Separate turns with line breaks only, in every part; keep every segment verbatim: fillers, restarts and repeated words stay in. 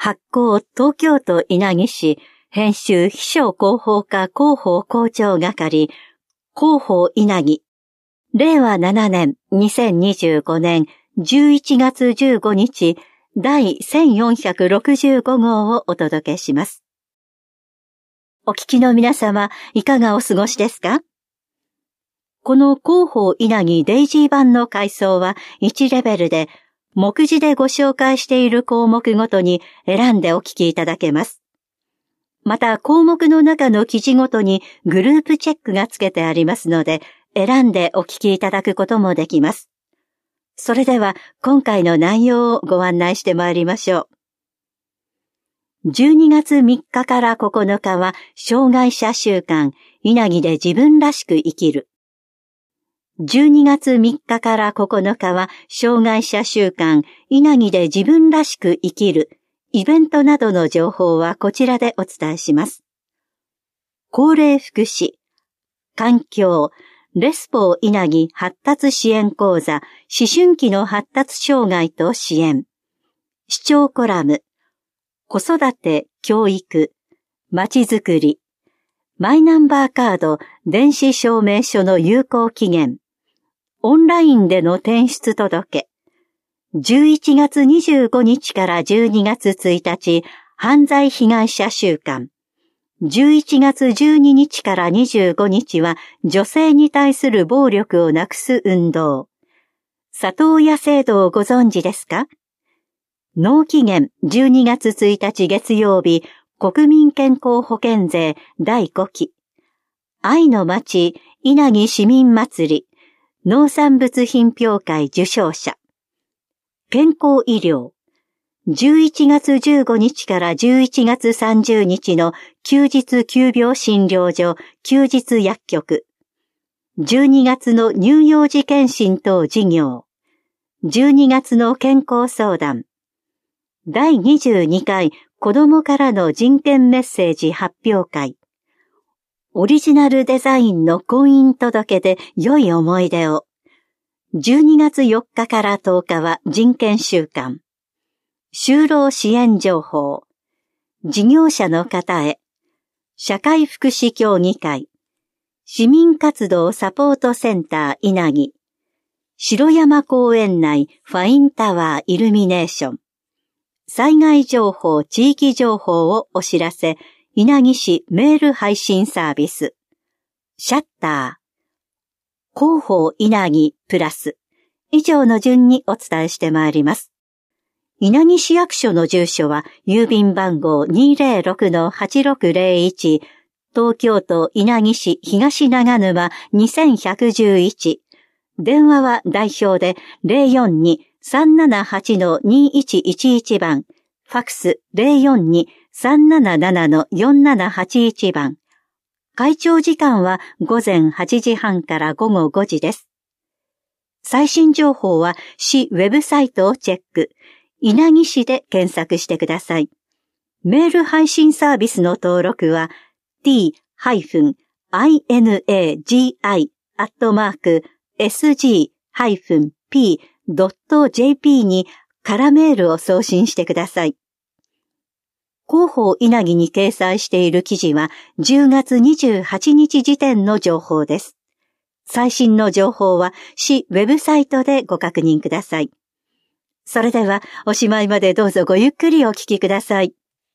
発行東京都稲城市編集秘書広報課広報広聴係広報稲城れいわななねんにせんにじゅうごねんじゅういちがつじゅうごにち第せんよんひゃくろくじゅうごごうをお届けします。お聞きの皆様、いかがお過ごしですか？この広報稲城デイジー版の階層はいちレベルで、目次でご紹介している項目ごとに選んでお聞きいただけます。また項目の中の記事ごとにグループチェックがつけてありますので、選んでお聞きいただくこともできます。それでは今回の内容をご案内してまいりましょう。じゅうにがつみっかからここのかは障害者週間稲城で自分らしく生きる。じゅうにがつみっかからここのかは障害者週間稲城で自分らしく生きるイベントなどの情報はこちらでお伝えします。高齢福祉、環境、レスポー稲城発達支援講座、思春期の発達障害と支援、視聴コラム、子育て、教育、まちづくり、マイナンバーカード、電子証明書の有効期限、オンラインでの転出届、じゅういちがつにじゅうごにちからじゅうにがつついたち、犯罪被害者週間、じゅういちがつじゅうににちからにじゅうごにちは女性に対する暴力をなくす運動。里親制度をご存知ですか？納期限じゅうにがつついたち月曜日、国民健康保険税だいごき。愛の町稲城市民祭り、農産物品評会受賞者。健康医療。じゅういちがつじゅうごにちからじゅういちがつさんじゅうにちの休日急病診療所、休日薬局。じゅうにがつの乳幼児健診等事業。じゅうにがつの健康相談。だいにじゅうにかい子どもからの人権メッセージ発表会。オリジナルデザインの婚姻届で良い思い出を。じゅうにがつよっかからとおかは人権週間。就労支援情報。事業者の方へ。社会福祉協議会。市民活動サポートセンター稲城。城山公園内ファインタワーイルミネーション。災害情報地域情報をお知らせ。稲城市メール配信サービス。シャッター。広報稲城プラス。以上の順にお伝えしてまいります。稲城市役所の住所は郵便番号 にーぜろろくのはちろくぜろいち、東京都稲城市東長沼にせんひゃくじゅういち、電話は代表で ゼロよんに さんななはちのにいちいちいち 番、ファクス ゼロよんに さんななななのよんななはちいち 番。開庁時間はごぜんはちじはんからごごごじです。最新情報は市ウェブサイトをチェック。稲城市で検索してください。メール配信サービスの登録は ティーインエージーアイ アットマーク エスジー ピー ドット ジェーピー に空メールを送信してください。広報稲城に掲載している記事はじゅうがつにじゅうはちにち時点の情報です。最新の情報は市ウェブサイトでご確認ください。それではおしまいまでどうぞごゆっくりお聞きください。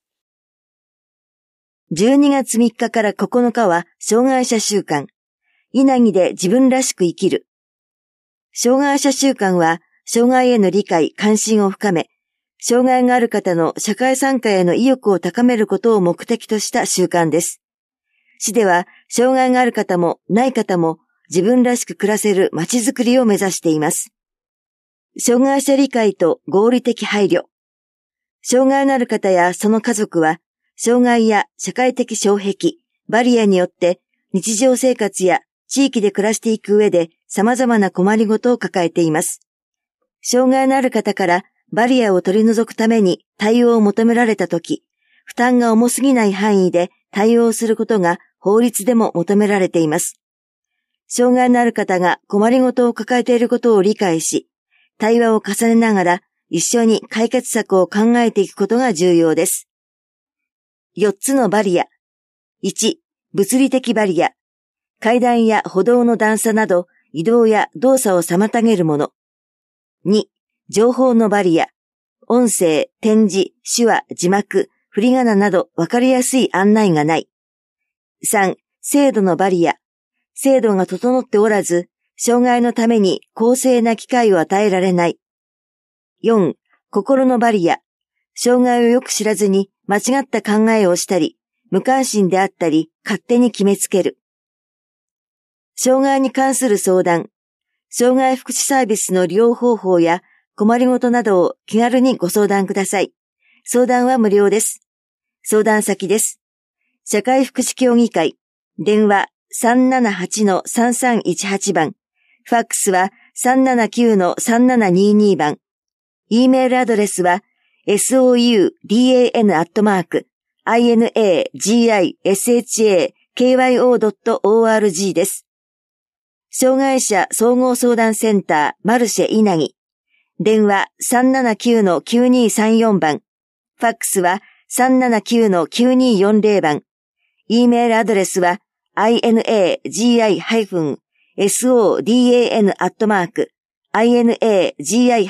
じゅうにがつみっかからここのかは障害者週間。稲城で自分らしく生きる。障害者週間は障害への理解・関心を深め、障害がある方の社会参加への意欲を高めることを目的とした週間です。市では障害がある方もない方も自分らしく暮らせるまちづくりを目指しています。障害者理解と合理的配慮。障害のある方やその家族は、障害や社会的障壁、バリアによって日常生活や地域で暮らしていく上で様々な困りごとを抱えています。障害のある方からバリアを取り除くために対応を求められたとき、負担が重すぎない範囲で対応することが法律でも求められています。障害のある方が困りごとを抱えていることを理解し、対話を重ねながら一緒に解決策を考えていくことが重要です。よっつのバリア。いち、物理的バリア。階段や歩道の段差など移動や動作を妨げるもの。に、情報のバリア。音声、展示、手話、字幕、振り仮名などわかりやすい案内がない。さん、制度のバリア。制度が整っておらず、障害のために公正な機会を与えられない。よん、心のバリア。障害をよく知らずに間違った考えをしたり、無関心であったり、勝手に決めつける。障害に関する相談。障害福祉サービスの利用方法や困りごとなどを気軽にご相談ください。相談は無料です。相談先です。社会福祉協議会。電話 さんななはちのさんさんいちはち 番。ファックスは さんななきゅうのさんななにに 番。E メールアドレスは ソウダン アットマーク イナギシャドット オーアールジー です。障害者総合相談センターマルシェ稲城。電話 さんななきゅうのきゅうにさんよん 番。ファックスは さんななきゅうのきゅうによんゼロ 番。E メールアドレスは イナギシャドット マーク イナギシャ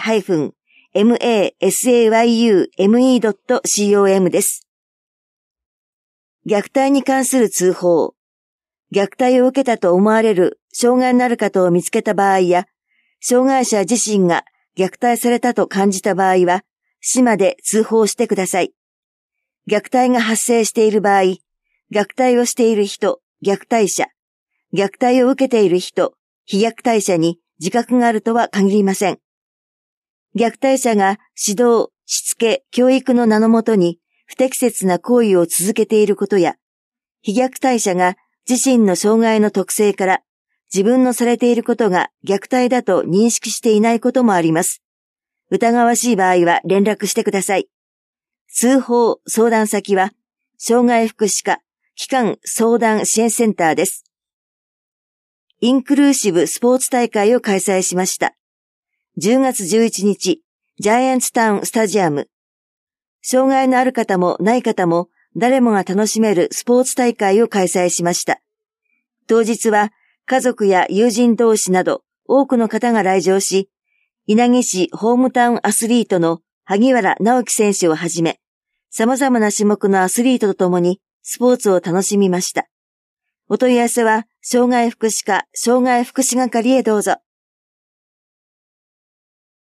ドット コム です。虐待に関する通報。虐待を受けたと思われる障害のある方を見つけた場合や、障害者自身が虐待されたと感じた場合は、市まで通報してください。虐待が発生している場合、虐待をしている人、虐待者、虐待を受けている人、被虐待者に自覚があるとは限りません。虐待者が指導、しつけ、教育の名のもとに不適切な行為を続けていることや、被虐待者が自身の障害の特性から自分のされていることが虐待だと認識していないこともあります。疑わしい場合は連絡してください。通報・相談先は、障害福祉課機関相談支援センターです。インクルーシブスポーツ大会を開催しました。じゅうがつじゅういちにち、ジャイアンツタウンスタジアム。障害のある方もない方も誰もが楽しめるスポーツ大会を開催しました。当日は家族や友人同士など多くの方が来場し、稲城市ホームタウンアスリートの萩原直樹選手をはじめ、様々な種目のアスリートと共にスポーツを楽しみました。お問い合わせは障害福祉課障害福祉係へどうぞ。